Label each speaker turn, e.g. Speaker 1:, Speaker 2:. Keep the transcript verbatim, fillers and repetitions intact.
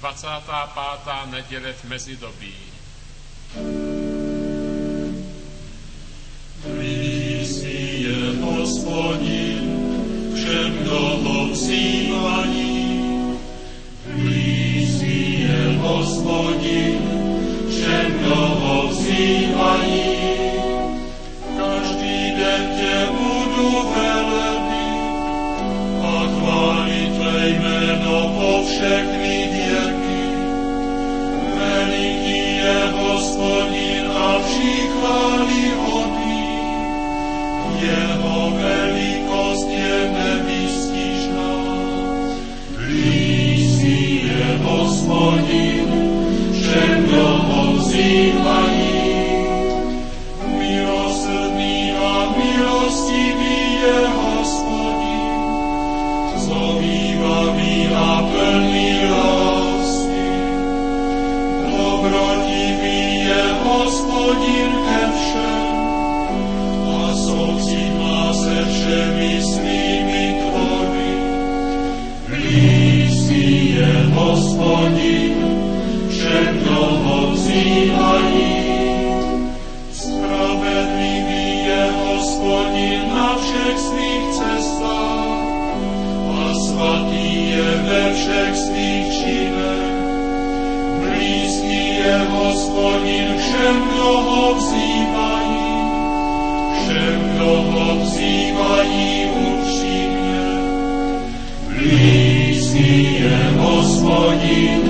Speaker 1: dvacátá pátá neděle v mezidobí.
Speaker 2: Blízký je Hospodin, všem, kdo ho vzývají. Blízký je Hospodin, všem, kdo ho vzývají. Každý den tě budu velebit a chválit tvé jméno po všechny věky. Veliký je Hospodin a vší chvály hodný. Jeho velikost je nevystižná. Blízký je Hospodin, všem, kdo ho vzývají. Milosrdný a milostivý je Hospodin, zhovívavý a plný lásky. Dobrotivý je Hospodin ke všem a soucit má se všemi svými tvory. Blízký je Hospodin, všem, kdo ho vzývají. Spravedlivý je Hospodin na všech svých cestách a svatý je ve všech svých činech. Blízký je Hospodin všem, kdo ho vzývají, všem, kdo ho vzývají upřímně. Blízký je Hospodin